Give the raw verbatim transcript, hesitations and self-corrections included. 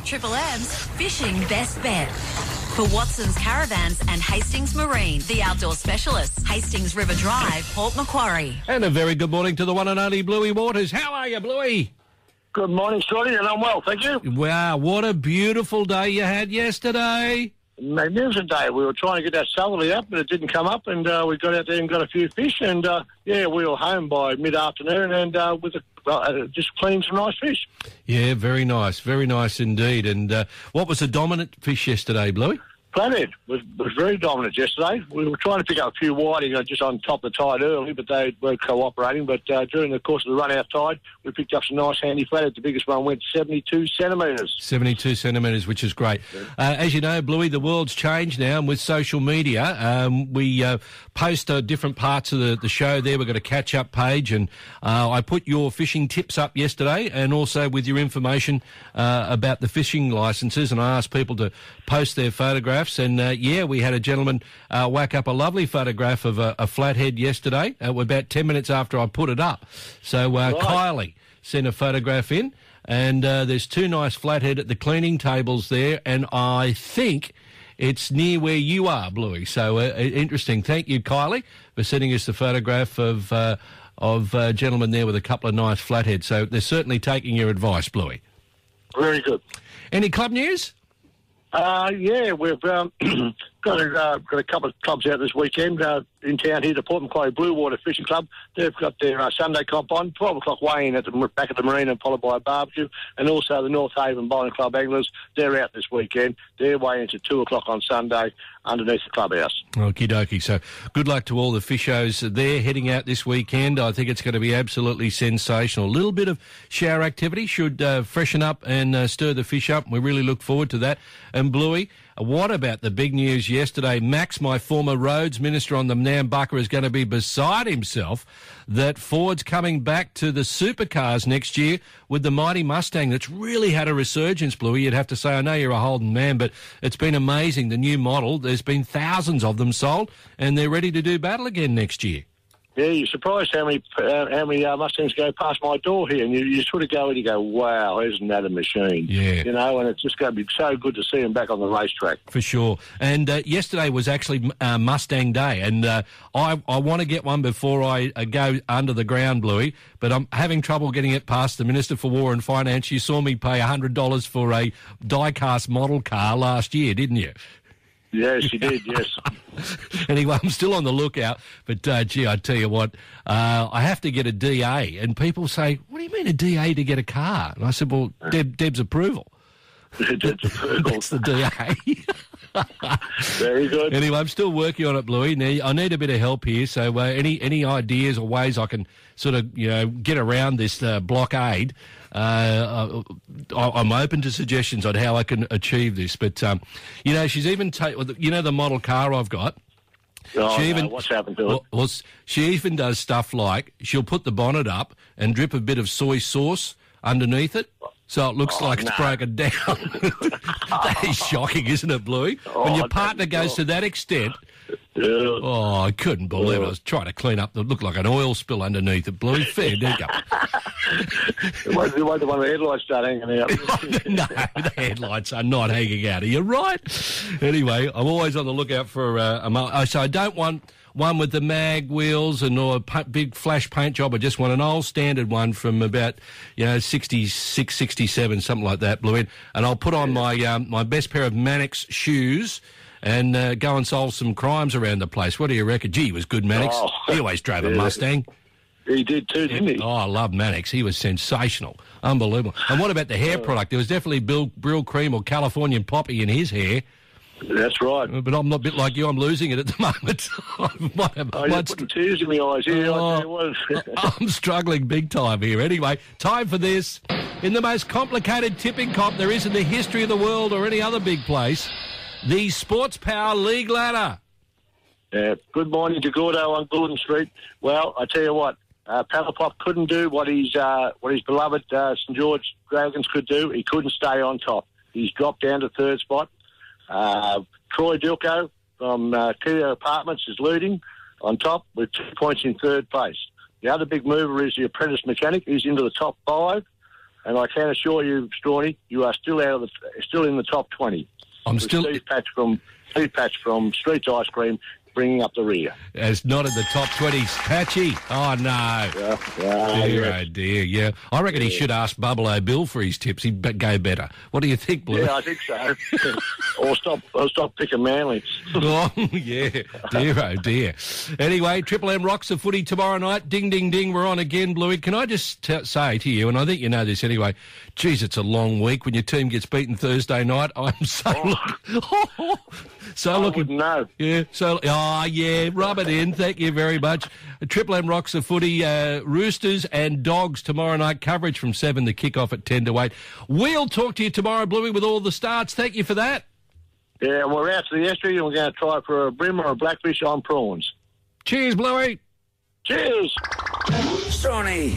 Triple M's Fishing Best Bet. For Watson's Caravans and Hastings Marine, the outdoor specialists, Hastings River Drive, Port Macquarie. And a very good morning to the one and only Bluey Waters. How are you, Bluey? Good morning, Scotty, and I'm well, thank you. Wow, what a beautiful day you had yesterday. Magnificent day. We were trying to get that southerly up, but it didn't come up, and uh, we got out there and got a few fish, and uh, yeah, we were home by mid-afternoon, and uh, with a, uh, just cleaning some nice fish. Yeah, very nice, very nice indeed. And uh, what was the dominant fish yesterday, Bluey? Flathead was, was very dominant yesterday. We were trying to pick up a few whiting uh, just on top of the tide early, but they weren't cooperating. But uh, during the course of the run-out tide, we picked up some nice handy flathead. The biggest one went seventy-two centimetres. seventy-two centimetres, which is great. Uh, as you know, Bluey, the world's changed now, and with social media, um, we uh, post uh, different parts of the, the show there. We've got a catch-up page, and uh, I put your fishing tips up yesterday, and also with your information uh, about the fishing licences, and I asked people to post their photographs. And, uh, yeah, we had a gentleman uh, whack up a lovely photograph of a, a flathead yesterday, uh, about ten minutes after I put it up. So uh, right. Kylie sent a photograph in, and uh, there's two nice flathead at the cleaning tables there, and I think it's near where you are, Bluey. So uh, interesting. Thank you, Kylie, for sending us the photograph of, uh, of a gentleman there with a couple of nice flatheads. So they're certainly taking your advice, Bluey. Very good. Any club news? Uh, yeah, we've um, got, a, uh, got a couple of clubs out this weekend uh, in town here, the Port Macquarie Blue Water Fishing Club. They've got their uh, Sunday comp on, twelve o'clock weigh-in at the back of the marina, followed by a barbecue. And also the North Haven Bowling Club Anglers, they're out this weekend. They're weighing at two o'clock on Sunday underneath the clubhouse. Okie dokie. So good luck to all the fishos there heading out this weekend. I think it's going to be absolutely sensational. A little bit of shower activity should uh, freshen up and uh, stir the fish up. We really look forward to that. And Bluey, what about the big news yesterday? Max, my former roads minister on the Nambucca, is going to be beside himself that Ford's coming back to the supercars next year with the mighty Mustang that's really had a resurgence, Bluey, you'd have to say. I know you're a Holden man, but it's been amazing, the new model. There's been thousands of them sold, and they're ready to do battle again next year. Yeah, you're surprised how many uh, how many uh, Mustangs go past my door here, and you, you sort of go and you go, wow, isn't that a machine? Yeah. You know, and it's just going to be so good to see them back on the racetrack. For sure. And uh, yesterday was actually uh, Mustang Day, and uh, I, I want to get one before I uh, go under the ground, Bluey, but I'm having trouble getting it past the Minister for War and Finance. You saw me pay one hundred dollars for a die-cast model car last year, didn't you? Yes, you did, yes. Anyway, I'm still on the lookout, but, uh, gee, I tell you what, uh, I have to get a D A, and people say, what do you mean a D A to get a car? And I said, well, Deb, Deb's approval. Deb's approval. That's the D A. Very good. Anyway, I'm still working on it, Bluey. Now, I need a bit of help here, so uh, any any ideas or ways I can sort of, you know, get around this uh, blockade, uh, I, I'm open to suggestions on how I can achieve this. But, um, you know, she's even, ta- you know the model car I've got? Oh, she no, even, what's happened to it? Well, well, she even does stuff like she'll put the bonnet up and drip a bit of soy sauce underneath it, so it looks oh, like it's no. broken down. That is shocking, isn't it, Bluey? Oh, when your partner goes to that extent. Yeah. Oh, I couldn't believe it. I was trying to clean up. It looked like an oil spill underneath it, Bluey. Fair dinkum. It won't be one of the headlights start hanging out. No, the headlights are not hanging out. Are you right? Anyway, I'm always on the lookout for uh, a... Mo- so I don't want one with the mag wheels and or a p- big flash paint job. I just want an old standard one from about, you know, sixty-six, sixty-seven, something like that, Bluey. And I'll put on my um, my best pair of Mannix shoes and uh, go and solve some crimes around the place. What do you reckon? Gee, he was good, Mannix. Oh, he always drove yeah. a Mustang. He did too, didn't he? Oh, I love Mannix. He was sensational. Unbelievable. And what about the hair product? There was definitely Bill, Brill Cream or Californian Poppy in his hair. That's right. But I'm not a bit like you. I'm losing it at the moment. my, oh, you're putting tears in my eyes. Yeah, oh, I tell you what. I'm struggling big time here. Anyway, time for this. In the most complicated tipping comp there is in the history of the world or any other big place, the Sports Power League Ladder. Uh, good morning to Gordo on Gordon Street. Well, I tell you what, uh, Palapop couldn't do what his uh, what his beloved uh, St George Dragons could do. He couldn't stay on top. He's dropped down to third spot. Uh, Troy Dilko from uh, Kia Apartments is leading on top with two points in third place. The other big mover is the Apprentice Mechanic. He's into the top five. and I can assure you, Strawny, you are still out of the, still in the top twenty. I'm With still Steve Patch from Steve Patch from Streets Ice Cream bringing up the rear. It's not in the top twenty. Patchy. Oh, no. Yeah, yeah, dear, yeah. oh, dear, yeah. I reckon he should ask Bubble O'Bill for his tips. He'd be- go better. What do you think, Blue? Yeah, I think so. or stop or stop picking Manly. Oh, yeah. Dear, oh, dear. Anyway, Triple M rocks the footy tomorrow night. Ding, ding, ding. We're on again, Bluey. Can I just t- say to you, and I think you know this anyway, geez, it's a long week when your team gets beaten Thursday night. I'm so Oh. looking... so I looking... wouldn't know. Yeah, so... Oh, yeah, rub it in. Thank you very much. Triple M rocks the footy. Uh, Roosters and Dogs tomorrow night. Coverage from seven, the kick-off at ten to eight. We'll talk to you tomorrow, Bluey, with all the starts. Thank you for that. Yeah, we're out to the estuary and we're going to try for a brim or a blackfish on prawns. Cheers, Bluey. Cheers. Strawny.